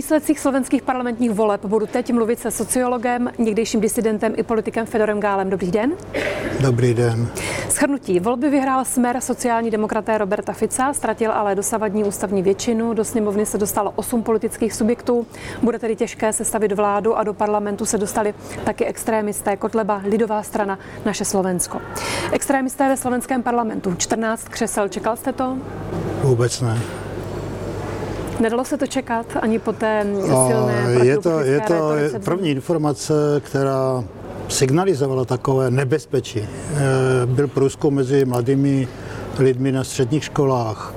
výsledcích slovenských parlamentních voleb budu teď mluvit se sociologem, někdejším disidentem i politikem Fedorem Gálem. Dobrý den. Dobrý den. Shrnutí. Volby vyhrál smer sociální demokraté Roberta Fica, ztratil ale dosavadní ústavní většinu. Do sněmovny se dostalo 8 politických subjektů. Bude tedy těžké sestavit vládu a do parlamentu se dostali taky extrémisté Kotleba, Lidová strana, Naše Slovensko. Extrémisté ve slovenském parlamentu. 14 křesel. Čekal jste to? Vůbec ne. Nedalo se to čekat ani po té silné Je to první informace, která signalizovala takové nebezpečí. Byl průzkum mezi mladými lidmi na středních školách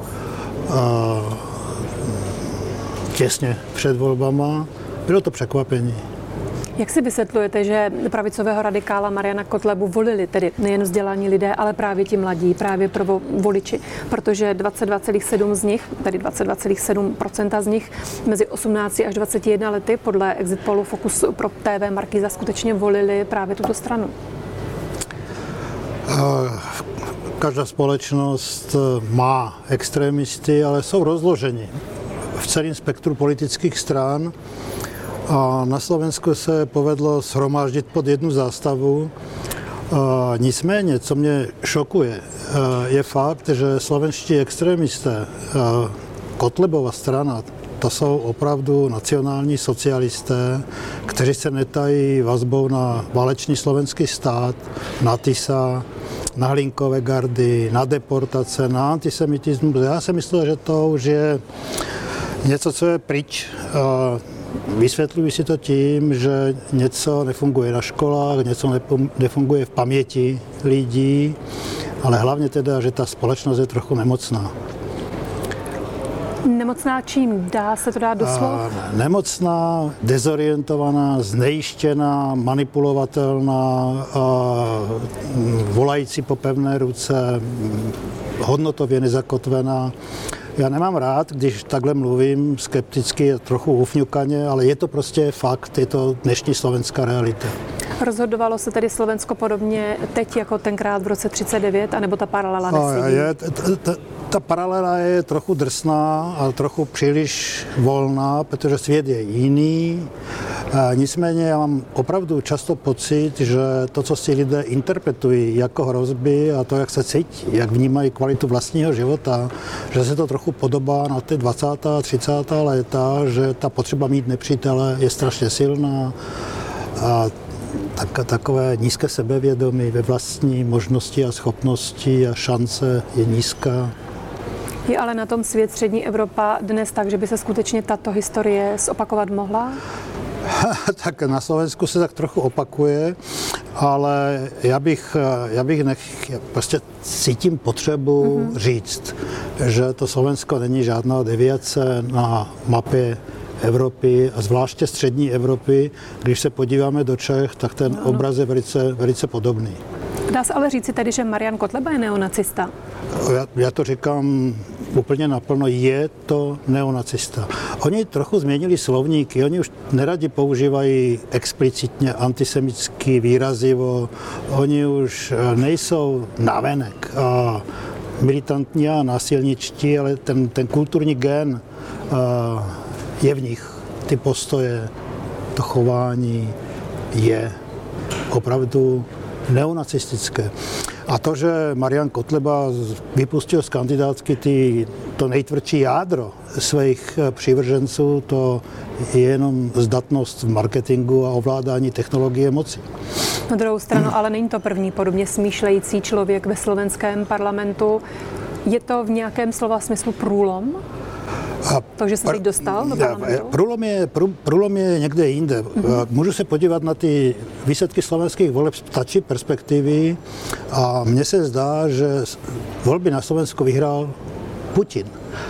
těsně před volbama. Bylo to překvapení. Jak si vysvětlujete, že pravicového radikála Mariana Kotlebu volili tedy nejen vzdělaní lidé, ale právě ti mladí, právě voliči, protože 22,7 z nich, tedy 22,7% z nich mezi 18 až 21 lety podle exit pollu Focus pro TV Markíza skutečně volili právě tuto stranu? Každá společnost má extrémisty, ale jsou rozloženi v celém spektru politických stran. A na Slovensku se povedlo shromáždit pod jednu zástavu. Nicméně, co mě šokuje, je fakt, že slovenští extrémisté, Kotlebova strana, to jsou opravdu nacionální socialisté, kteří se netají vazbou na válečný slovenský stát, na Tisa, na Hlinkové gardy, na deportace, na antisemitismus. Já si myslel, že to už je něco, co je pryč. Vysvětluji si to tím, že něco nefunguje na školách, něco nefunguje v paměti lidí, ale hlavně teda, že ta společnost je trochu nemocná. Nemocná čím? Dá se to dát do slov? Nemocná, dezorientovaná, znejištěná, manipulovatelná, volající po pevné ruce, hodnotově nezakotvená. Já nemám rád, když takhle mluvím skepticky, trochu ufňukaně, ale je to prostě fakt, je to dnešní slovenská realita. Rozhodovalo se tedy Slovensko podobně teď jako tenkrát v roce 1939, anebo ta paralela nesedí? Ta paralela je trochu drsná a trochu příliš volná, protože svět je jiný. Nicméně já mám opravdu často pocit, že to, co si lidé interpretují jako hrozby a to, jak se cítí, jak vnímají kvalitu vlastního života, že se to trochu podobá na ty 20. a 30. léta, že ta potřeba mít nepřítele je strašně silná. A takové nízké sebevědomí ve vlastní možnosti a schopnosti a šance je nízká. Je ale na tom svět střední Evropa dnes tak, že by se skutečně tato historie zopakovat mohla? Tak na Slovensku se tak trochu opakuje, ale já prostě cítím potřebu říct, že to Slovensko není žádná deviace na mapě Evropy a zvláště střední Evropy. Když se podíváme do Čech, tak ten obraz je velice, velice podobný. Dá se ale říci tedy, že Marian Kotleba je neonacista? Já to říkám úplně naplno, je to neonacista. Oni trochu změnili slovníky, oni už neradi používají explicitně antisemický výrazivo, oni už nejsou navenek a militantní a násilničtí, ale ten kulturní gen je v nich. Ty postoje, to chování je opravdu neonacistické. A to, že Marian Kotleba vypustil z kandidátky to nejtvrdší jádro svých přívrženců, to je jenom zdatnost v marketingu a ovládání technologie moci. Na druhou stranu, ale není to první podobně smýšlející člověk ve slovenském parlamentu. Je to v nějakém slova smyslu průlom? To, že se teď dostal do parlamentu? Průlom je někde jinde. Můžu se podívat na ty výsledky slovenských voleb z ptačí perspektivy a mně se zdá, že volby na Slovensku vyhrál Putin.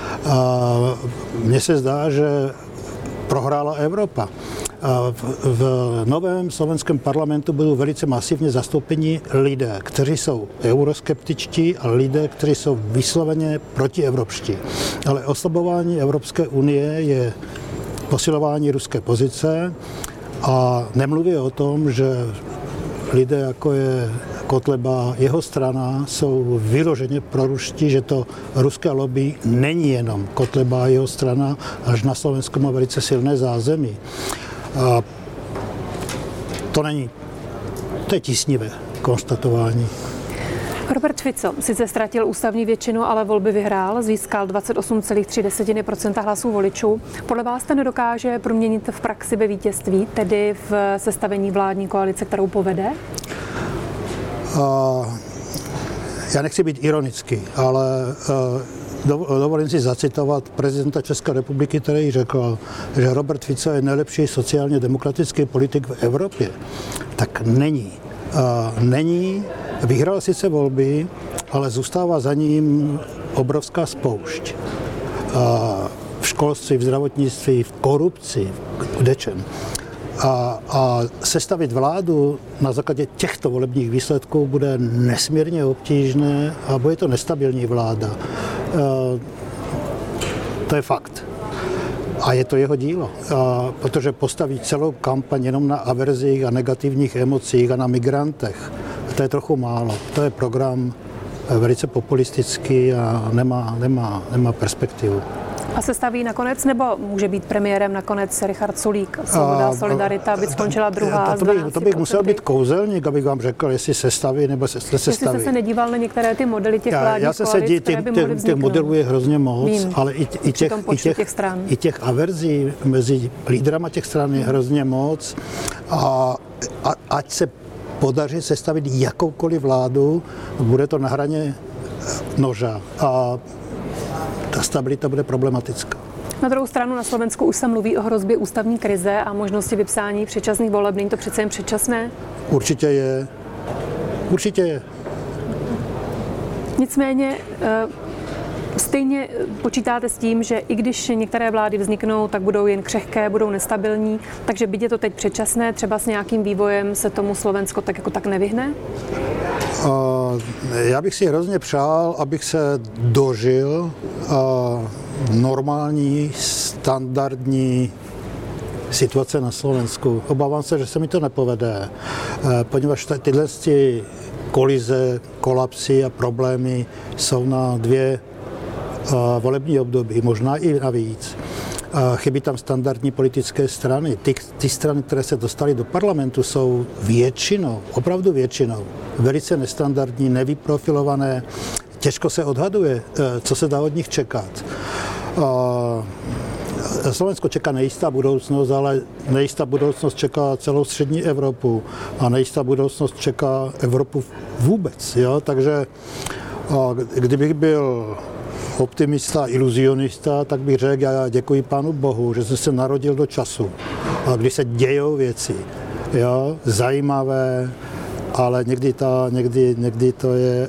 Mně se zdá, že prohrála Evropa. V novém slovenském parlamentu budou velice masivně zastoupeni lidé, kteří jsou euroskeptičtí a lidé, kteří jsou vysloveně protievropští. Ale oslabování Evropské unie je posilování ruské pozice a nemluví o tom, že lidé jako je Kotleba, jeho strana jsou vyloženě proruští, že to ruské lobby není jenom Kotleba a jeho strana, až na Slovensku má velice silné zázemí. To je tísnivé konstatování. Robert Fico sice ztratil ústavní většinu, ale volby vyhrál, získal 28,3% hlasů voličů. Podle vás to nedokáže proměnit v praxi ve vítězství, tedy v sestavení vládní koalice, kterou povede? Já nechci být ironický, ale dovolím si zacitovat prezidenta České republiky, který řekl, že Robert Fico je nejlepší sociálně demokratický politik v Evropě. Tak není. Vyhrál sice volby, ale zůstává za ním obrovská spoušť. V školství, v zdravotnictví, v korupci, v kdečem. A sestavit vládu na základě těchto volebních výsledků bude nesmírně obtížné a bude to nestabilní vláda. To je fakt. A je to jeho dílo, protože postaví celou kampaň jenom na averzích a negativních emocích a na migrantech. To je trochu málo. To je program velice populistický a nemá perspektivu. A se staví nakonec, nebo může být premiérem nakonec Richard Sulík? Svoboda, solidarita, aby skončila druhá. To bych musel být kouzelník, abych vám řekl, jestli se staví nebo se nestaví. Jestli jste se nedíval na některé ty modely těch vládních koalic, které by mohly vzniknout. Těch modelů je hrozně moc, ale i těch averzí mezi lídrama těch stran je hrozně moc. A ať se podaří sestavit jakoukoliv vládu, bude to na hraně noža. A ta stabilita bude problematická. Na druhou stranu na Slovensku už se mluví o hrozbě ústavní krize a možnosti vypsání předčasných voleb. Není to přece jen předčasné? Určitě je. Nicméně stejně počítáte s tím, že i když některé vlády vzniknou, tak budou jen křehké, budou nestabilní, takže byť je to teď předčasné, třeba s nějakým vývojem se tomu Slovensko tak jako tak nevyhne? Já bych si hrozně přál, abych se dožil normální, standardní situace na Slovensku. Obávám se, že se mi to nepovede, poněvadž tyhle kolize, kolapsy a problémy jsou na 2 volební období, možná i navíc. Chybí tam standardní politické strany. Ty strany, které se dostaly do parlamentu, jsou většinou, opravdu většinou, velice nestandardní, nevyprofilované. Těžko se odhaduje, co se dá od nich čekat. Slovensko čeká nejistá budoucnost, ale nejistá budoucnost čeká celou střední Evropu a nejistá budoucnost čeká Evropu vůbec. Jo? Takže kdybych byl optimista, iluzionista, tak bych řekl, já děkuji Pánu Bohu, že jsem se narodil do času, kdy se dějou věci, jo, zajímavé, ale někdy to je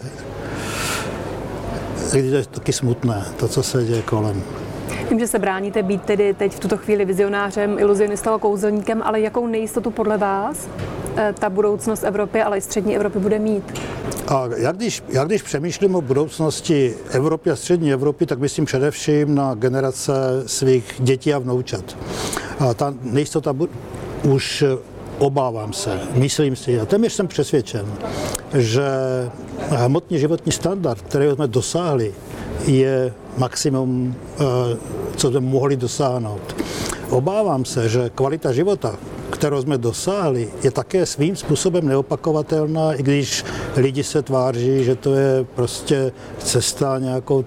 taky smutné, to, co se děje kolem. Vím, že se bráníte být tedy teď v tuto chvíli vizionářem, iluzionistou a kouzelníkem, ale jakou nejistotu podle vás ta budoucnost Evropy, ale i střední Evropy bude mít? A já když přemýšlím o budoucnosti Evropy a střední Evropy, tak myslím především na generace svých dětí a vnoučat. A ta nejistota už obávám se, myslím si, a téměř jsem přesvědčen, že hmotný životní standard, který jsme dosáhli, je maximum, co jsme mohli dosáhnout. Obávám se, že kvalita života, kterou jsme dosáhli, je také svým způsobem neopakovatelná, i když lidi se tváří, že to je prostě cesta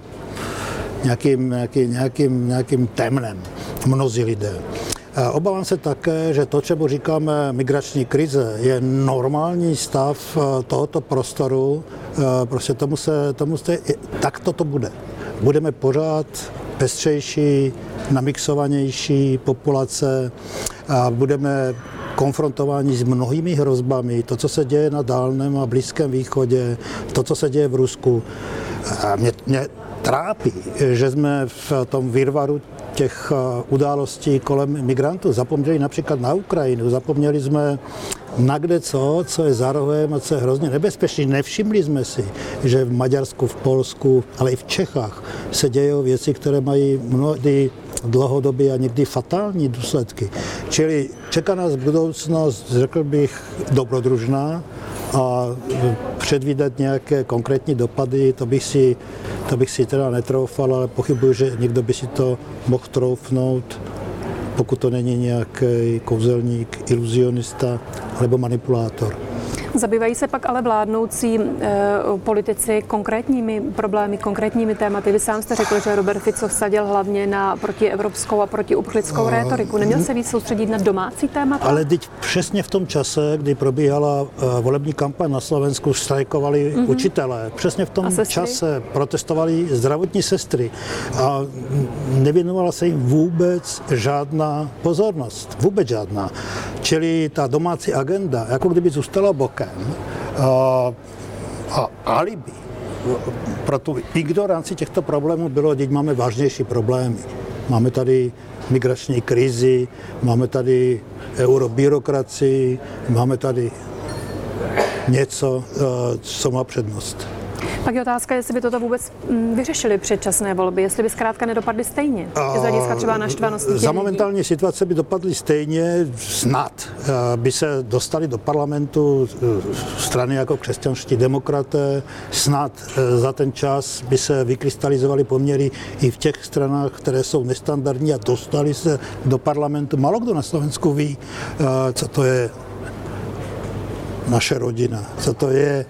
nějakým temnem, mnozí lidé. Obávám se také, že to, čemu říkáme migrační krize, je normální stav tohoto prostoru, prostě takto to bude. Budeme pořád pestřejší, namixovanější populace a budeme konfrontováni s mnohými hrozbami. To, co se děje na Dálném a Blízkém východě, to, co se děje v Rusku. Mě trápí, že jsme v tom virvaru těch událostí kolem migrantů zapomněli například na Ukrajinu, zapomněli jsme na kdeco, co je za rohem a co je hrozně nebezpečné. Nevšimli jsme si, že v Maďarsku, v Polsku, ale i v Čechách se dějí věci, které mají mnohdy dlouhodobé a někdy fatální důsledky. Čili čeká nás budoucnost, řekl bych, dobrodružná, a předvídat nějaké konkrétní dopady, to bych si teda netroufal, ale pochybuji, že někdo by si to mohl troufnout, pokud to není nějaký kouzelník, iluzionista nebo manipulátor. Zabývají se pak ale vládnoucí politici konkrétními problémy, konkrétními tématy. Vy sám jste řekl, že Robert Fico vsadil hlavně na protievropskou a protiuprchlickou rétoriku. Neměl se víc soustředit na domácí témata? Ale teď přesně v tom čase, kdy probíhala volební kampaň na Slovensku, strajkovali učitelé. Přesně v tom čase protestovali zdravotní sestry a nevěnovala se jim vůbec žádná pozornost. Vůbec žádná. Čili ta domácí agenda, jako kdyby zůstala bokem, a alibi pro tu ignoranci těchto problémů bylo, teď máme vážnější problémy. Máme tady migrační krizi, máme tady eurobyrokracii, máme tady něco, co má přednost. Pak je otázka, jestli by toto vůbec vyřešili předčasné volby, jestli by zkrátka nedopadly stejně. Z hlediska třeba naštvanosti za momentální situace by dopadly stejně, snad by se dostali do parlamentu strany jako křesťanští demokraté, snad za ten čas by se vykrystalizovaly poměry i v těch stranách, které jsou nestandardní a dostali se do parlamentu. Málo kdo na Slovensku ví, co to je naše rodina, co to je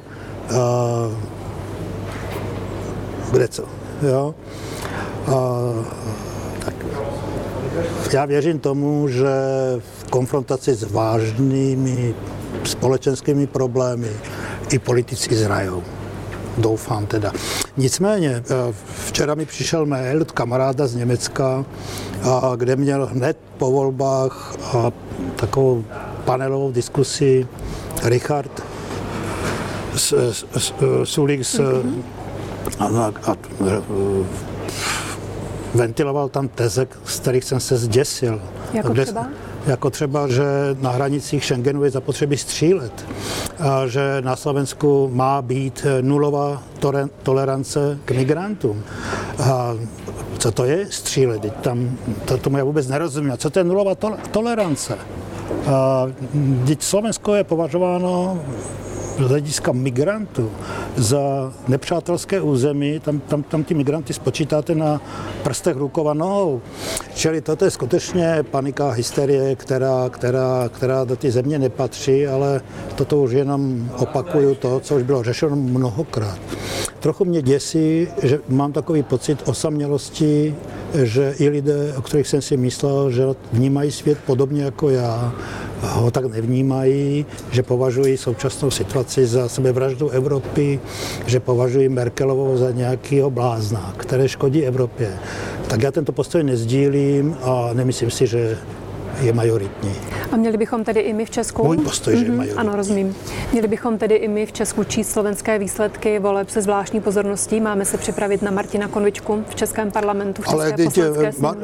kde co, jo. Tak já věřím tomu, že v konfrontaci s vážnými společenskými problémy i politici zrajou. Doufám teda. Nicméně, včera mi přišel mail od kamaráda z Německa, kde měl hned po volbách takovou panelovou diskusi Richard Sulik a ventiloval tam teze, z kterých jsem se zděsil. Jako třeba, že na hranicích Schengenu je zapotřebí střílet, a že na Slovensku má být nulová tolerance k migrantům. A co to je střílet? Tomu já vůbec nerozumím. Co to je nulová tolerance? Teď Slovensko je považováno z hlediska migrantů za nepřátelské území, tam ty migranty spočítáte na prstech rukou a nohou. Čili toto je skutečně panika, hysterie, která do té země nepatří, ale toto už jenom opakuju to, co už bylo řešeno mnohokrát. Trochu mě děsí, že mám takový pocit osamělosti, že i lidé, o kterých jsem si myslel, že vnímají svět podobně jako já, ho tak nevnímají, že považují současnou situaci za sebevraždu Evropy, že považují Merkelovou za nějakého blázna, které škodí Evropě. Tak já tento postoj nezdílím a nemyslím si, že je majoritní. A měli bychom tedy i my v Česku... Můj postoj, že je majoritní. Ano, rozumím. Měli bychom tedy i my v Česku číst slovenské výsledky voleb se zvláštní pozorností. Máme se připravit na Martina Konvičku v českém parlamentu, v české poslanecké sněmovně.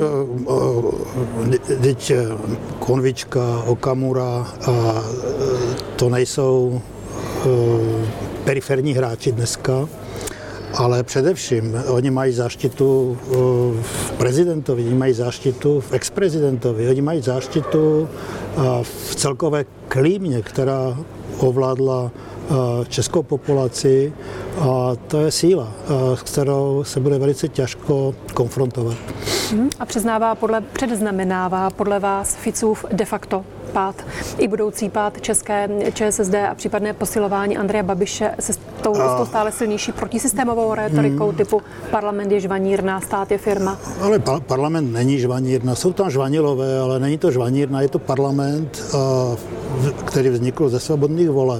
Teď Konvička, Okamura, to nejsou periferní hráči dneska, ale především oni mají záštitu v prezidentovi, oni mají záštitu v ex-prezidentovi, oni mají záštitu v celkové klímě, která ovládla českou populaci, a to je síla, s kterou se bude velice těžko konfrontovat. A předznamenává podle vás Ficův de facto pád i budoucí pád české ČSSD a případné posilování Andreje Babiše se s tou stále silnější protisystémovou rétorikou typu parlament je žvanírna, stát je firma? Ale parlament není žvanírna, jsou tam žvanilové, ale není to žvanírna, je to parlament, který vznikl ze svobodných voleb.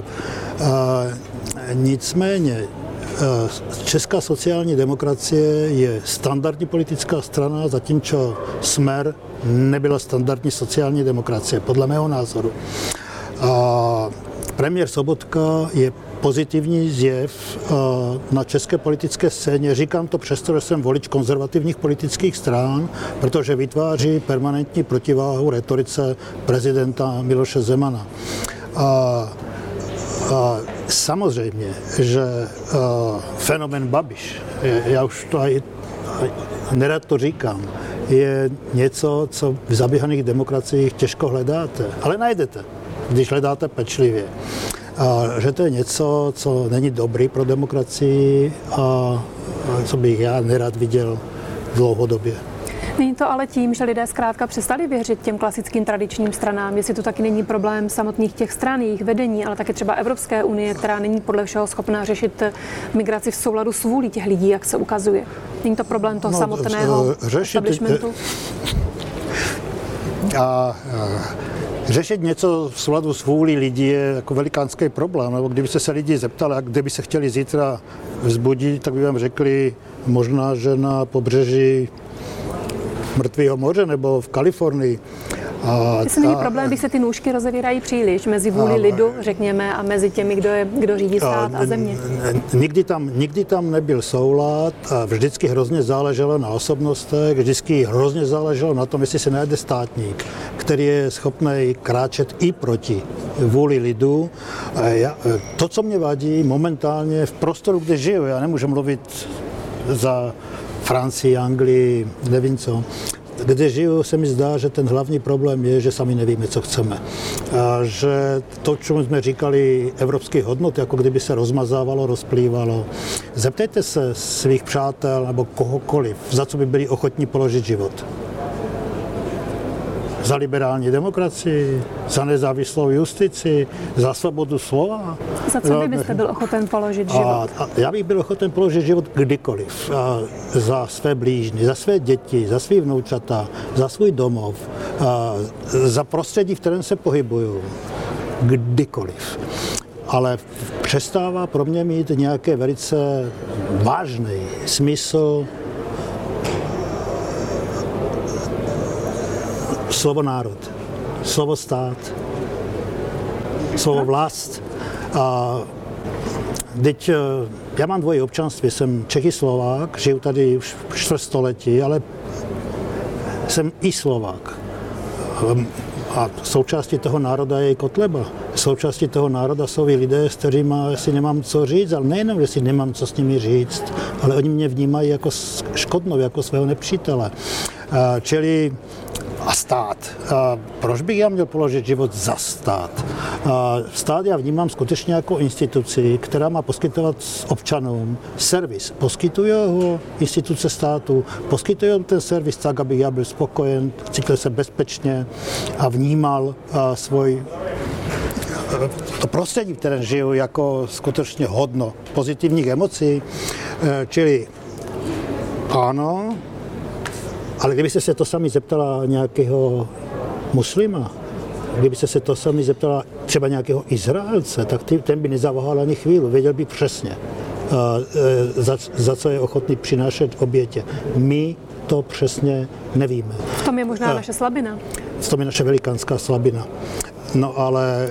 Nicméně česká sociální demokracie je standardní politická strana, zatímco Smer nebyla standardní sociální demokracie, podle mého názoru. Premiér Sobotka je pozitivní zjev na české politické scéně. Říkám to přesto, že jsem volič konzervativních politických stran, protože vytváří permanentní protiváhu retorice prezidenta Miloše Zemana. Samozřejmě, že fenomén Babiš, já už to nerad to říkám, je něco, co v zaběhaných demokraciích těžko hledáte, ale najdete, když hledáte pečlivě. že to je něco, co není dobrý pro demokracii a co bych já nerad viděl dlouhodobě. Není to ale tím, že lidé zkrátka přestali věřit těm klasickým tradičním stranám, jestli to taky není problém samotných těch stran, jejich vedení, ale taky třeba Evropské unie, která není podle všeho schopná řešit migraci v souladu s vůlí těch lidí, jak se ukazuje. Není to problém toho samotného establishmentu? Řešit něco v souladu s vůlí lidí je jako velikánský problém, nebo kdyby se lidi zeptali, kde by se chtěli zítra vzbudit, tak by vám řekli možná, že na pobřeží Mrtvého moře nebo v Kalifornii. Jestli není problém, když se ty nůžky rozevírají příliš mezi vůli lidu, řekněme, a mezi těmi, kdo řídí stát a země. Nikdy tam nebyl soulad a vždycky hrozně záleželo na osobnostech, vždycky hrozně záleželo na tom, jestli se najde státník, který je schopný kráčet i proti vůli lidu. To, co mě vadí momentálně v prostoru, kde žiju, já nemůžu mluvit za Francii, Anglii, nevím co. Kde žiju, se mi zdá, že ten hlavní problém je, že sami nevíme, co chceme. A že to, čemu jsme říkali evropských hodnot, jako kdyby se rozmazávalo, rozplývalo. Zeptejte se svých přátel nebo kohokoliv, za co by byli ochotní položit život. Za liberální demokracii, za nezávislou justici, za svobodu slova. Za co vy byste byl ochoten položit život? Já bych byl ochoten položit život kdykoliv. Za své blížní, za své děti, za svý vnoučata, za svůj domov, za prostředí, v kterém se pohybuju. Kdykoliv. Ale přestává pro mě mít nějaké velice vážný smysl slovo národ, slovo stát, slovo vlast. Teď já mám dvojí občanství, jsem Čech i Slovák, žiju tady už čtvrtstoletí, ale jsem i Slovák. A součástí toho národa je i Kotleba. Součástí toho národa jsou i lidé, s kterými si nemám co říct, ale nejenom, že si nemám co s nimi říct, ale oni mě vnímají jako škodnou, jako svého nepřítele. Čili a stát. Proč bych já měl položit život za stát? Stát já vnímám skutečně jako instituci, která má poskytovat občanům servis. Poskytují ho instituce státu, poskytují ten servis tak, abych já byl spokojen, cítil se bezpečně a vnímal to prostředí, v kterém žiju, jako skutečně hodno pozitivních emocí. Čili ano, ale kdybyste se to sami zeptala nějakého muslima, kdybyste se to sami zeptala třeba nějakého Izraelce, tak ten by nezaváhal ani chvíli, věděl by přesně, za co je ochotný přinášet obětě. My to přesně nevíme. V tom je možná naše slabina. V tom je naše velikánská slabina. No ale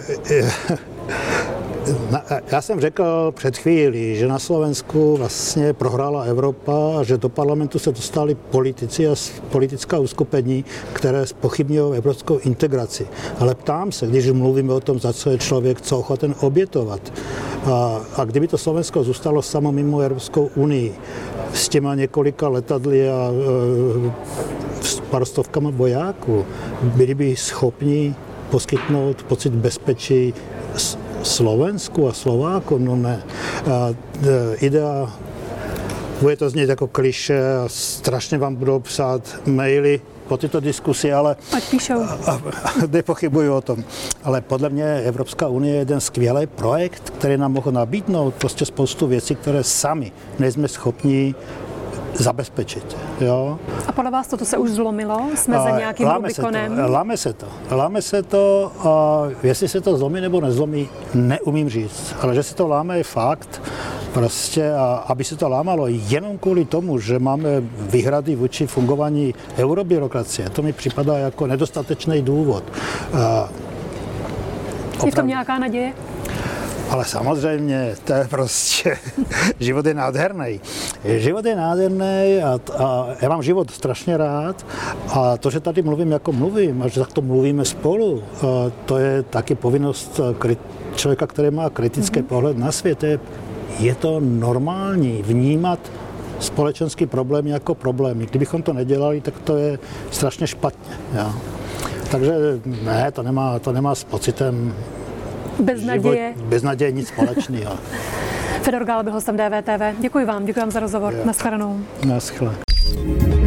já jsem řekl před chvílí, že na Slovensku vlastně prohrála Evropa a že do parlamentu se dostali politici a politická uskupení, které zpochybňují evropskou integraci. Ale ptám se, když mluvíme o tom, za co je člověk co ochoten obětovat. A kdyby to Slovensko zůstalo samo mimo Evropskou unii s těma několika letadly a s pár stovkama vojáků, byli by schopni poskytnout pocit bezpečí Slovensku a Slováku, no ne. Idea, bude to znít jako klišé a strašně vám budou psát maily po tyto diskusi, ale ať píšou. Nepochybuju o tom. Ale podle mě Evropská unie je jeden skvělý projekt, který nám mohl nabídnout prostě spoustu věcí, které sami nejsme schopni zabezpečit. Jo? A podle vás toto se už zlomilo? Jsme za nějakým Rubikonem? Láme se to a jestli se to zlomí nebo nezlomí, neumím říct. Ale že se to láme je fakt. Prostě, a aby se to lámalo jenom kvůli tomu, že máme výhrady vůči fungování eurobyrokracie, to mi připadá jako nedostatečný důvod. Je v tom nějaká naděje? Ale samozřejmě, to je prostě, život je nádherný. Život je nádherný a já mám život strašně rád a to, že tady mluvím, jako mluvím a že takto mluvíme spolu, to je taky povinnost člověka, který má kritický pohled na svět. Je to normální vnímat společenský problém jako problém. Kdybychom to nedělali, tak to je strašně špatně. Ja. Takže ne, to nemá s pocitem Bez naděje. Bez naděje nic společného. Fedor Gál byl hostem DVTV. Děkuji vám za rozhovor. Naschledanou. Naschle.